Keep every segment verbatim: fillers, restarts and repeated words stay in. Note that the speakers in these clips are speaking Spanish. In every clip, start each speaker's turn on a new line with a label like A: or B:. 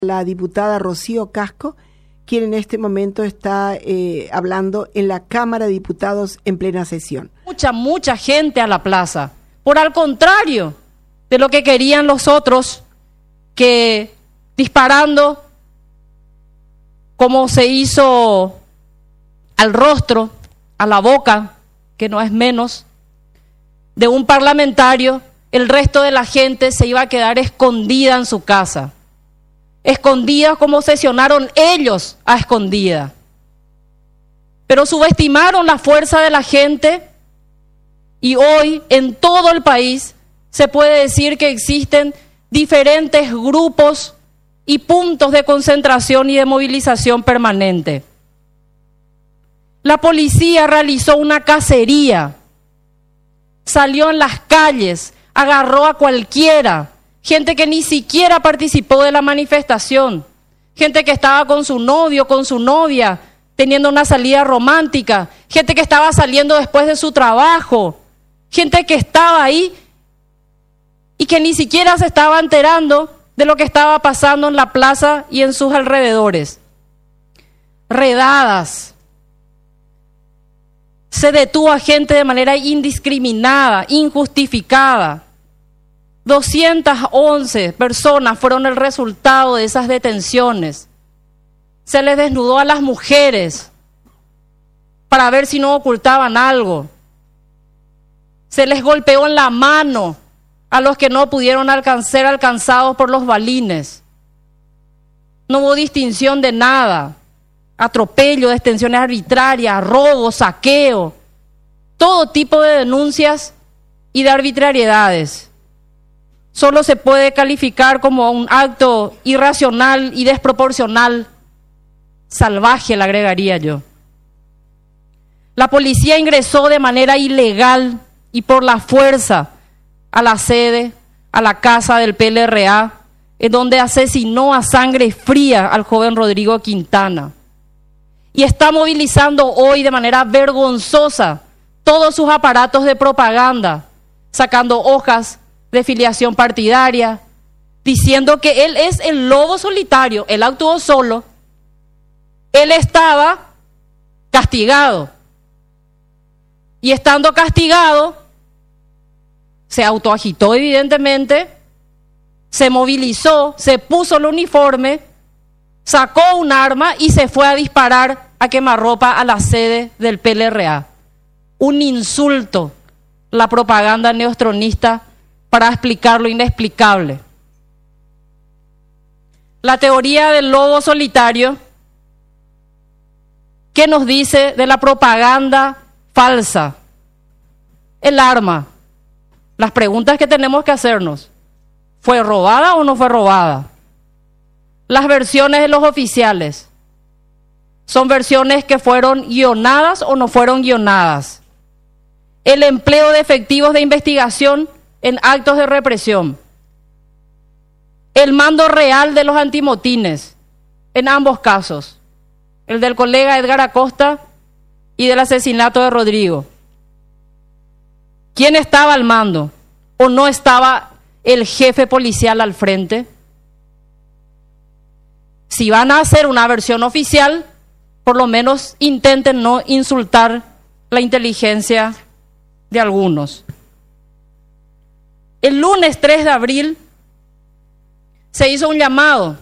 A: La diputada Rocío Casco, quien en este momento está eh, hablando en la Cámara de Diputados en plena sesión.
B: Mucha, mucha gente a la plaza, por al contrario de lo que querían los otros, que disparando como se hizo al rostro, a la boca, que no es menos, de un parlamentario, el resto de la gente se iba a quedar escondida en su casa. Escondidas como sesionaron ellos a escondida. Pero subestimaron la fuerza de la gente y hoy en todo el país se puede decir que existen diferentes grupos y puntos de concentración y de movilización permanente. La policía realizó una cacería, salió en las calles, agarró a cualquiera, gente que ni siquiera participó de la manifestación, gente que estaba con su novio, con su novia, teniendo una salida romántica, gente que estaba saliendo después de su trabajo, gente que estaba ahí y que ni siquiera se estaba enterando de lo que estaba pasando en la plaza y en sus alrededores. Redadas. Se detuvo a gente de manera indiscriminada, injustificada. doscientas once personas fueron el resultado de esas detenciones. Se les desnudó a las mujeres para ver si no ocultaban algo. Se les golpeó en la mano a los que no pudieron alcanzar, ser alcanzados por los balines. No hubo distinción de nada. Atropello, detenciones arbitrarias, robo, saqueo, todo tipo de denuncias y de arbitrariedades. Solo se puede calificar como un acto irracional y desproporcional, salvaje le agregaría yo. La policía ingresó de manera ilegal y por la fuerza a la sede, a la casa del P L R A, en donde asesinó a sangre fría al joven Rodrigo Quintana. Y está movilizando hoy de manera vergonzosa todos sus aparatos de propaganda, sacando hojas de filiación partidaria, diciendo que él es el lobo solitario, él actuó solo, él estaba castigado. Y estando castigado, se autoagitó evidentemente, se movilizó, se puso el uniforme, sacó un arma y se fue a disparar a quemarropa a la sede del P L R A. Un insulto, la propaganda neostronista, para explicar lo inexplicable. La teoría del lobo solitario, ¿qué nos dice de la propaganda falsa? El arma. Las preguntas que tenemos que hacernos: ¿fue robada o no fue robada? Las versiones de los oficiales, ¿son versiones que fueron guionadas o no fueron guionadas? El empleo de efectivos de investigación en actos de represión. El mando real de los antimotines, en ambos casos, el del colega Edgar Acosta y del asesinato de Rodrigo. ¿Quién estaba al mando? ¿O no estaba el jefe policial al frente? Si van a hacer una versión oficial, por lo menos intenten no insultar la inteligencia de algunos. El lunes tres de abril se hizo un llamado.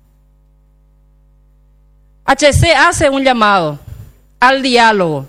B: H C hace un llamado al diálogo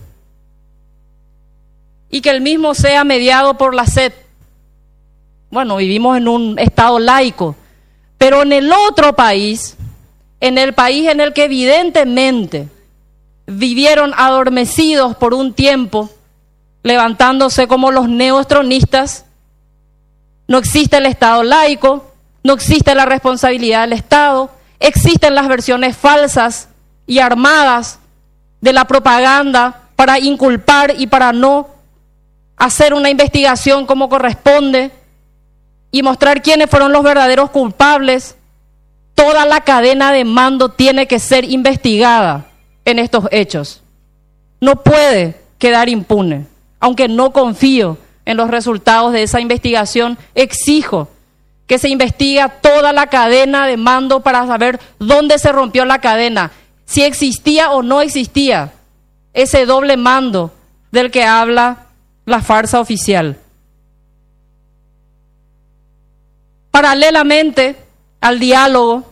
B: y que el mismo sea mediado por la C E T. Bueno, vivimos en un estado laico, pero en el otro país, en el país en el que evidentemente vivieron adormecidos por un tiempo, levantándose como los neostronistas, no existe el Estado laico, no existe la responsabilidad del Estado, existen las versiones falsas y armadas de la propaganda para inculpar y para no hacer una investigación como corresponde y mostrar quiénes fueron los verdaderos culpables. Toda la cadena de mando tiene que ser investigada en estos hechos. No puede quedar impune, aunque no confío en los resultados de esa investigación, exijo que se investiga toda la cadena de mando para saber dónde se rompió la cadena, si existía o no existía ese doble mando del que habla la farsa oficial. Paralelamente al diálogo,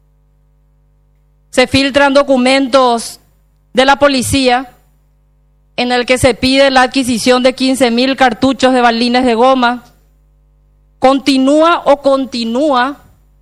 B: se filtran documentos de la policía en el que se pide la adquisición de quince mil cartuchos de balines de goma. Continúa o continúa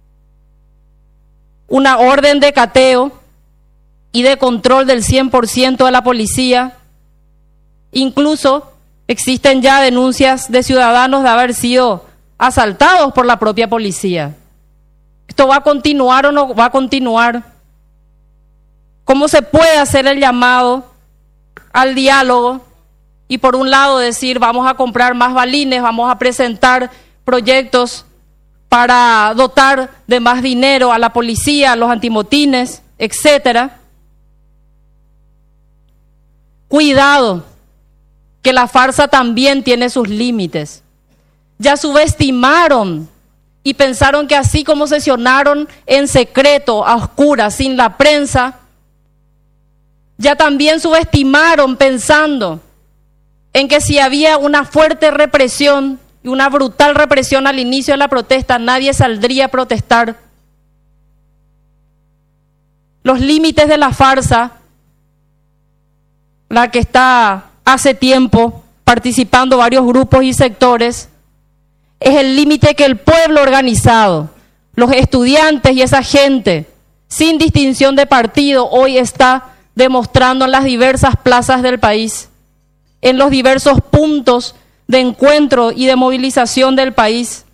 B: una orden de cateo y de control del cien por ciento de la policía. Incluso existen ya denuncias de ciudadanos de haber sido asaltados por la propia policía. ¿Esto va a continuar o no va a continuar? ¿Cómo se puede hacer el llamado al diálogo y por un lado decir vamos a comprar más balines, vamos a presentar proyectos para dotar de más dinero a la policía, a los antimotines, etcétera? Cuidado, que la farsa también tiene sus límites. Ya subestimaron y pensaron que así como sesionaron en secreto, a oscuras, sin la prensa, ya también subestimaron pensando en que si había una fuerte represión y una brutal represión al inicio de la protesta, nadie saldría a protestar. Los límites de la farsa, la que está hace tiempo participando varios grupos y sectores, es el límite que el pueblo organizado, los estudiantes y esa gente, sin distinción de partido, hoy está demostrando en las diversas plazas del país, en los diversos puntos de encuentro y de movilización del país.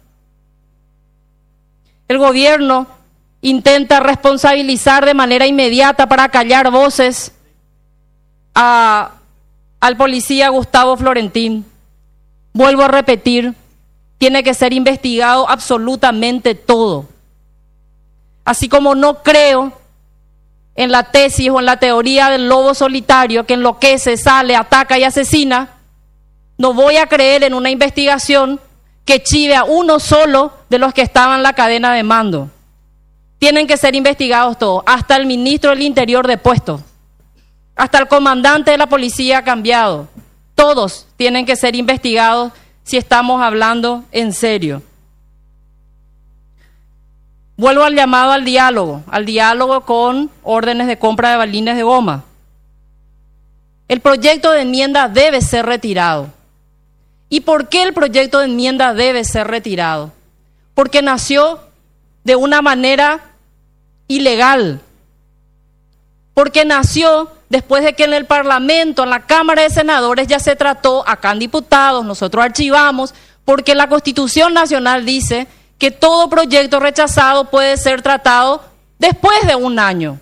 B: El gobierno intenta responsabilizar de manera inmediata para callar voces a, al policía Gustavo Florentín. Vuelvo a repetir, tiene que ser investigado absolutamente todo. Así como no creo en la tesis o en la teoría del lobo solitario que enloquece, sale, ataca y asesina, no voy a creer en una investigación que chive a uno solo de los que estaban en la cadena de mando. Tienen que ser investigados todos, hasta el ministro del Interior depuesto, hasta el comandante de la policía cambiado. Todos tienen que ser investigados si estamos hablando en serio. Vuelvo al llamado al diálogo, al diálogo con órdenes de compra de balines de goma. El proyecto de enmienda debe ser retirado. ¿Y por qué el proyecto de enmienda debe ser retirado? Porque nació de una manera ilegal. Porque nació después de que en el Parlamento, en la Cámara de Senadores, ya se trató, acá en diputados, nosotros archivamos, porque la Constitución Nacional dice que todo proyecto rechazado puede ser tratado después de un año.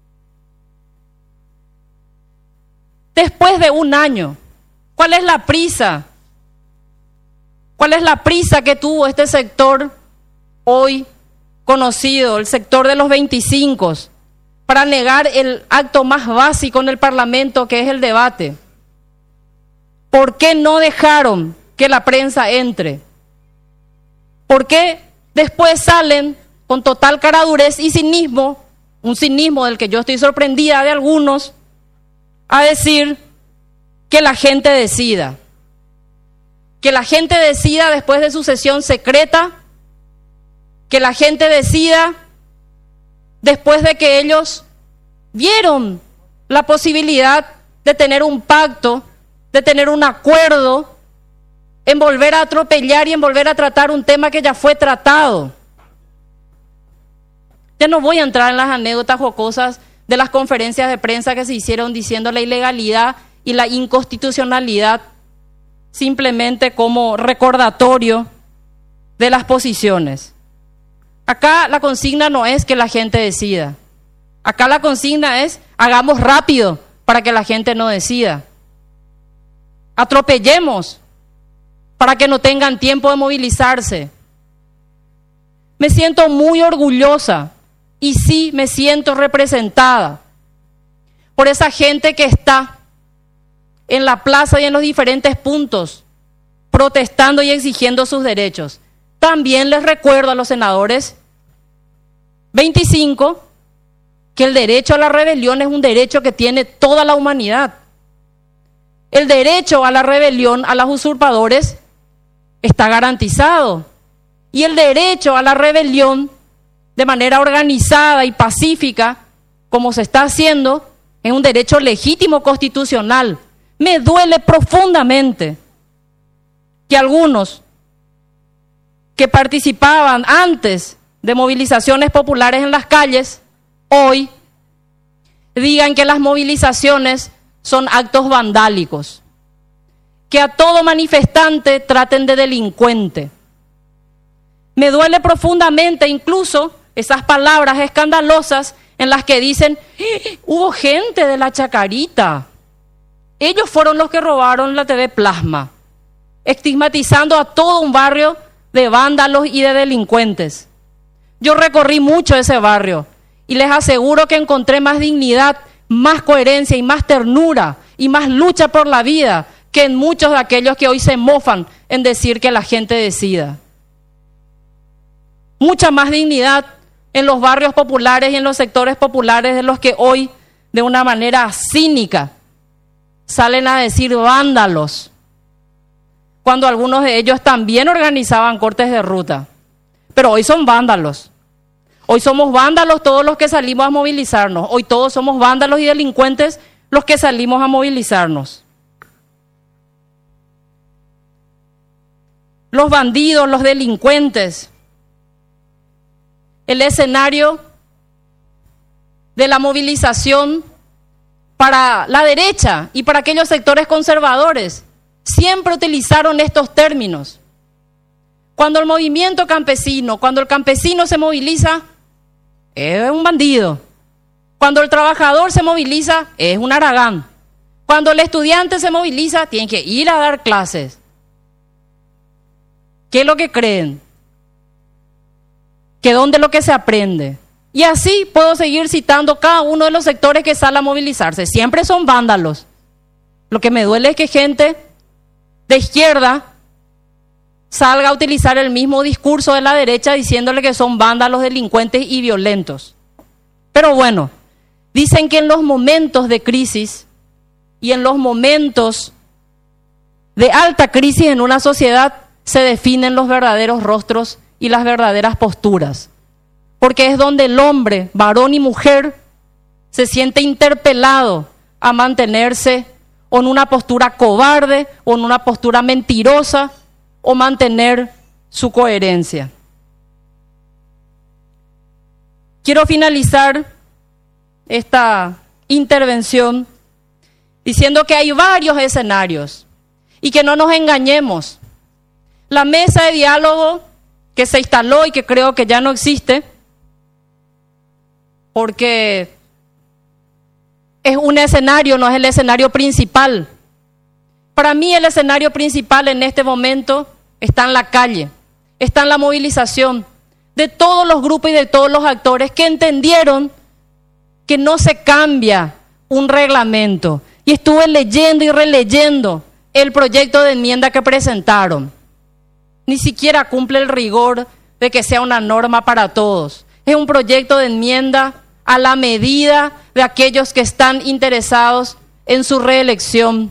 B: Después de un año. ¿Cuál es la prisa? ¿Cuál es la prisa que tuvo este sector hoy conocido, el sector de los veinticinco, para negar el acto más básico en el Parlamento, que es el debate? ¿Por qué no dejaron que la prensa entre? ¿Por qué después salen con total caradurez y cinismo, un cinismo del que yo estoy sorprendida de algunos, a decir que la gente decida? Que la gente decida después de su sesión secreta, que la gente decida después de que ellos vieron la posibilidad de tener un pacto, de tener un acuerdo, en volver a atropellar y en volver a tratar un tema que ya fue tratado. Ya no voy a entrar en las anécdotas jocosas de las conferencias de prensa que se hicieron diciendo la ilegalidad y la inconstitucionalidad, simplemente como recordatorio de las posiciones. Acá la consigna no es que la gente decida. Acá la consigna es hagamos rápido para que la gente no decida. Atropellemos para que no tengan tiempo de movilizarse. Me siento muy orgullosa y sí me siento representada por esa gente que está en la plaza y en los diferentes puntos protestando y exigiendo sus derechos. también les recuerdo a los senadores veinticinco que el derecho a la rebelión es un derecho que tiene toda la humanidad. El derecho a la rebelión a los usurpadores está garantizado. Y el derecho a la rebelión de manera organizada y pacífica, como se está haciendo, es un derecho legítimo constitucional. Me duele profundamente que algunos que participaban antes de movilizaciones populares en las calles, hoy digan que las movilizaciones son actos vandálicos, que a todo manifestante traten de delincuente. Me duele profundamente incluso esas palabras escandalosas en las que dicen, ¡Eh, hubo gente de la Chacarita! Ellos fueron los que robaron la T V Plasma, estigmatizando a todo un barrio de vándalos y de delincuentes. Yo recorrí mucho ese barrio y les aseguro que encontré más dignidad, más coherencia y más ternura y más lucha por la vida que en muchos de aquellos que hoy se mofan en decir que la gente decida. Mucha más dignidad en los barrios populares y en los sectores populares de los que hoy, de una manera cínica, salen a decir vándalos, cuando algunos de ellos también organizaban cortes de ruta. Pero hoy son vándalos. Hoy somos vándalos todos los que salimos a movilizarnos. Hoy todos somos vándalos y delincuentes los que salimos a movilizarnos. Los bandidos, los delincuentes. El escenario de la movilización para la derecha y para aquellos sectores conservadores siempre utilizaron estos términos. Cuando el movimiento campesino, cuando el campesino se moviliza, es un bandido. Cuando el trabajador se moviliza, es un haragán. Cuando el estudiante se moviliza, tiene que ir a dar clases. ¿Qué es lo que creen? ¿Que dónde es lo que se aprende? Y así puedo seguir citando cada uno de los sectores que sale a movilizarse. Siempre son vándalos. Lo que me duele es que gente de izquierda salga a utilizar el mismo discurso de la derecha diciéndole que son vándalos, delincuentes y violentos. Pero bueno, dicen que en los momentos de crisis y en los momentos de alta crisis en una sociedad se definen los verdaderos rostros y las verdaderas posturas. Porque es donde el hombre, varón y mujer, se siente interpelado a mantenerse o en una postura cobarde o en una postura mentirosa o mantener su coherencia. Quiero finalizar esta intervención diciendo que hay varios escenarios y que no nos engañemos. La mesa de diálogo que se instaló y que creo que ya no existe, porque es un escenario, no es el escenario principal. Para mí el escenario principal en este momento está en la calle, está en la movilización de todos los grupos y de todos los actores que entendieron que no se cambia un reglamento. Y estuve leyendo y releyendo el proyecto de enmienda que presentaron. Ni siquiera cumple el rigor de que sea una norma para todos. Es un proyecto de enmienda a la medida de aquellos que están interesados en su reelección.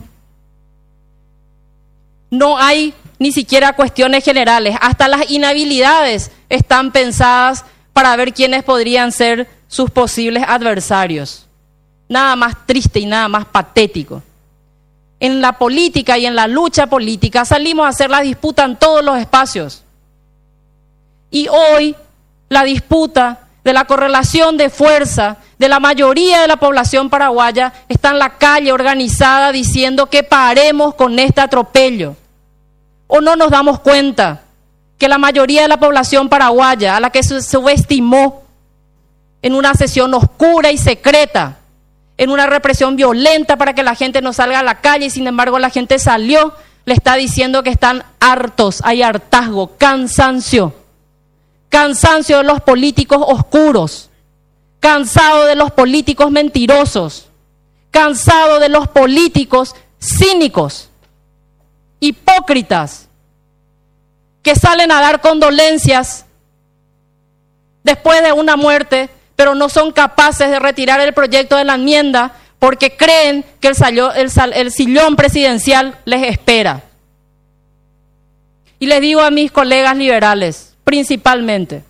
B: No hay ni siquiera cuestiones generales. Hasta las inhabilidades están pensadas para ver quiénes podrían ser sus posibles adversarios. Nada más triste y nada más patético. En la política y en la lucha política salimos a hacer la disputa en todos los espacios. Y hoy la disputa de la correlación de fuerza de la mayoría de la población paraguaya está en la calle organizada diciendo que paremos con este atropello. ¿O no nos damos cuenta que la mayoría de la población paraguaya, a la que se subestimó en una sesión oscura y secreta, en una represión violenta para que la gente no salga a la calle y sin embargo la gente salió, le está diciendo que están hartos, hay hartazgo, cansancio, cansancio de los políticos oscuros, cansado de los políticos mentirosos, cansado de los políticos cínicos, hipócritas, que salen a dar condolencias después de una muerte, pero no son capaces de retirar el proyecto de la enmienda porque creen que el, sallo, el, el sillón presidencial les espera. Y les digo a mis colegas liberales, principalmente,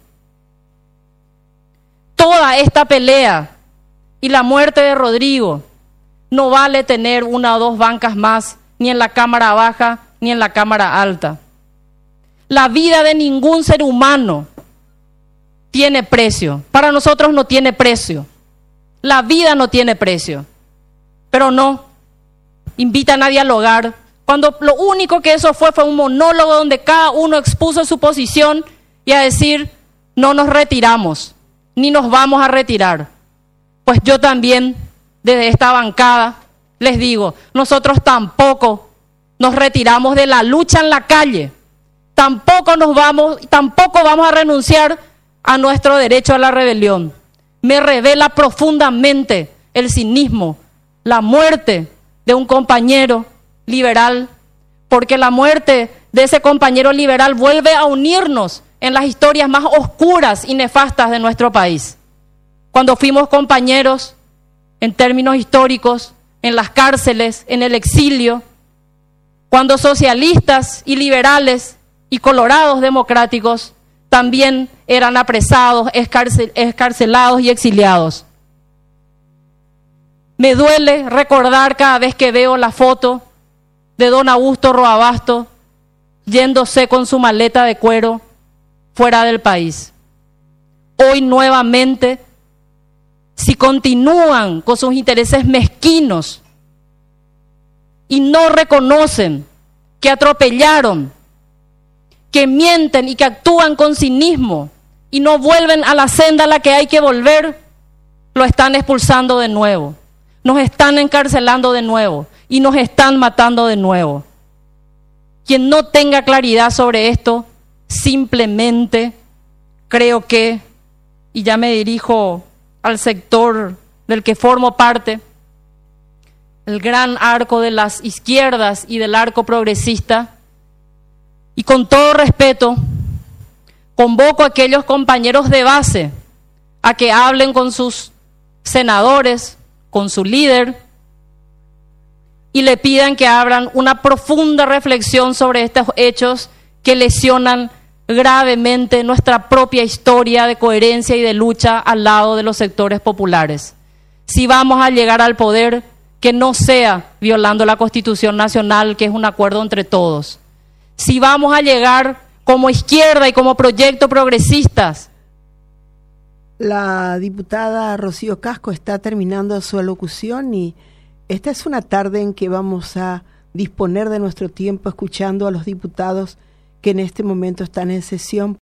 B: toda esta pelea y la muerte de Rodrigo no vale tener una o dos bancas más, ni en la Cámara Baja, ni en la Cámara Alta. La vida de ningún ser humano tiene precio. Para nosotros no tiene precio. La vida no tiene precio. Pero no, invitan a dialogar. Cuando lo único que eso fue fue un monólogo donde cada uno expuso su posición y a decir, no nos retiramos, ni nos vamos a retirar. Pues yo también, desde esta bancada, les digo, nosotros tampoco nos retiramos de la lucha en la calle. Tampoco nos vamos, tampoco vamos a renunciar a nuestro derecho a la rebelión. Me revela profundamente el cinismo, la muerte de un compañero liberal, porque la muerte de ese compañero liberal vuelve a unirnos en las historias más oscuras y nefastas de nuestro país. Cuando fuimos compañeros, en términos históricos, en las cárceles, en el exilio, cuando socialistas y liberales y colorados democráticos también eran apresados, escarcel, escarcelados y exiliados. Me duele recordar cada vez que veo la foto de don Augusto Roabasto yéndose con su maleta de cuero fuera del país. Hoy nuevamente, si continúan con sus intereses mezquinos y no reconocen que atropellaron, que mienten y que actúan con cinismo y no vuelven a la senda a la que hay que volver, lo están expulsando de nuevo, nos están encarcelando de nuevo y nos están matando de nuevo. Quien no tenga claridad sobre esto, simplemente creo que, y ya me dirijo al sector del que formo parte, el gran arco de las izquierdas y del arco progresista, y con todo respeto, convoco a aquellos compañeros de base a que hablen con sus senadores, con su líder, y le pidan que abran una profunda reflexión sobre estos hechos que lesionan gravemente nuestra propia historia de coherencia y de lucha al lado de los sectores populares. Si vamos a llegar al poder, que no sea violando la Constitución Nacional, que es un acuerdo entre todos. Si vamos a llegar como izquierda y como proyecto progresistas.
A: La diputada Rocío Casco está terminando su alocución y esta es una tarde en que vamos a disponer de nuestro tiempo escuchando a los diputados que en este momento están en sesión